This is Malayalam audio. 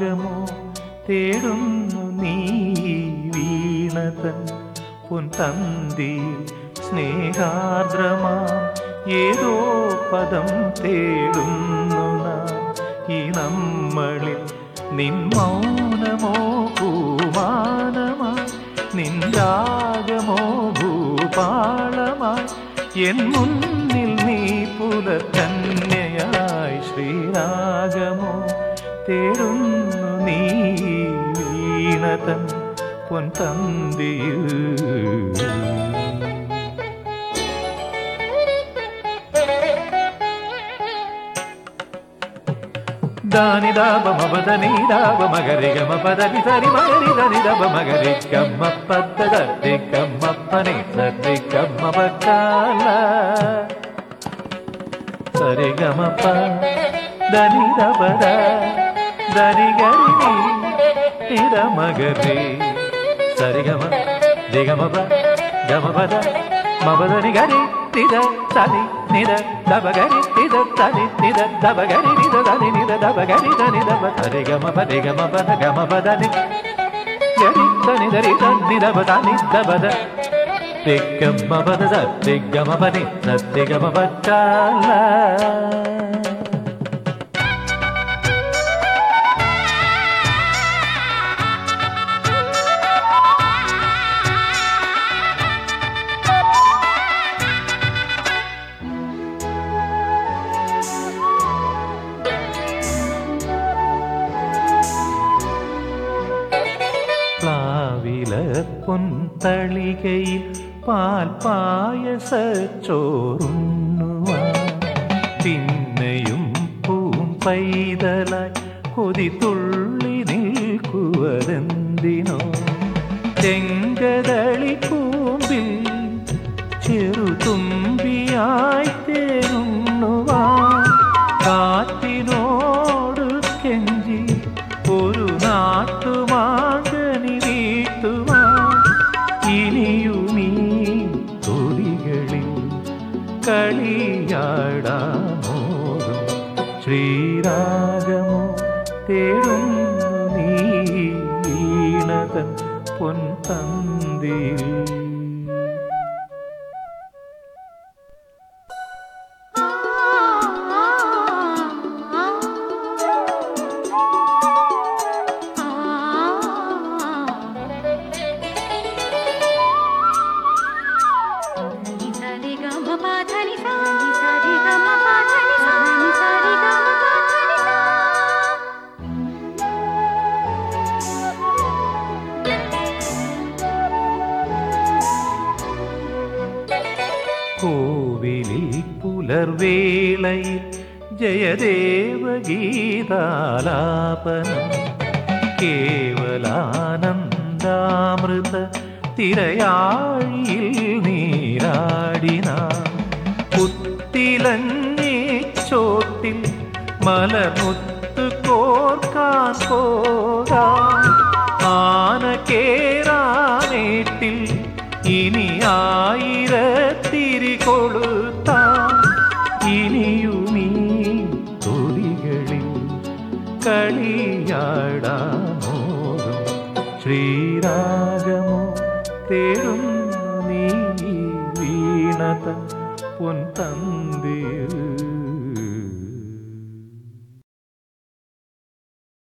ശ്രീരാഗമോ തേടുന്നു നീ വീണതൻ പൊൻതന്തിയിൽ സ്നേഹാർദ്രമാം ഏതോ പദം തേടുന്നു നാം ഈ നമ്മളിൽ. നിൻ മൗനമോ പൂമാനമായി, നിൻ രാഗമോ ഭൂപാളമായി, എൻ മുന്നിൽ നീ പുലർക്കന്യയായി. ശ്രീരാഗമോ തേടുന്നു നീ വീണതൻ പൊൻതന്തിയിൽ. ದಾನಿ ದಾಬ ಮಬದನಿ ದಾಬ ಮಗರಿ ಗಮ ಪದನಿ ಸರಿ ಮಗರಿ ಧನಿ ದಬ ಮಗರಿ ಗಮ್ಮ ಪದ ದಿ ಗಮ್ಮ ಪನಿ ಸರಿ ಗಮ್ಮ ಬಕಾಲ ಸರಿ ಗಮ ಪ ಧನಿ ದಬದ ಧನಿ ಗರಿ ನಿದ ಮಗರಿ ಸರಿ ಗಮ ದಿ ಗಮ ಪ ಗಮ ಪದ ಮಬದನಿ ಗರಿ ನಿದ ಸನಿ ನಿದ ದಬಗರಿ ನಿದ ಸನಿ ನಿದ ದಬಗರಿ ನಿದ ಧನಿ ನಿದ ದಬಗರಿ ಧನಿ ದಬ ಸರಿ ಗಮ ಪದ ಗಮ ಪದ ಗಮ ಪದನಿ ಗರಿ ಧನಿ ಧರಿ ಧನಿ ದಬ ಧನಿ ದಬದ ತಿಗಮ ಪದ ತಿಗಮ ಪನಿ ಸತ್ತಿಗಮ ಪಚ್ಚಾಲ. പ്ലാവില പൊൻതളികയിൽ പാൽപായസച്ചോറുണ്ണുവാൻ പിന്നെയും പൂമ്പൈതലായി കൊതി തുള്ളി നിൽക്കുവതെന്തിനോ. ചെങ്കതളി പൂമ്പിൽ ചെറുതുമ്പിയായി തേനുണ്ണുവാൻ കാറ്റിനോട് കെഞ്ചി ഒരു നാട്ടുമാകനി വീട്ടുവാൻ ഇനിയുമീ തൊടികളിൽ കളിയാടാമോറും. ശ്രീരാഗമോ തേടുന്നു നീ വീണതൻ പൊൻതന്തിയിൽ. കോവിലിൽ പുലർവേളയിൽ ജയദേവഗീതാലാപനം കേവലാനന്ദാമൃത തിരയാഴിയിൽ നീരാടിന പുത്തിലഞ്ഞി ചോട്ടിൽ മലമുത്ത് കോർക്കാൻ പോകാം ആന കേറാനേട്ടിൽ ഇനി ആയിരത്തിരി കൊളുത്താം ഇനിയുമീ തൊടികളിൽ കളിയാടാമോറും. ശ്രീരാഗമോ തേടുന്നു നീ വീണതൻ പൊൻതന്തിയിൽ.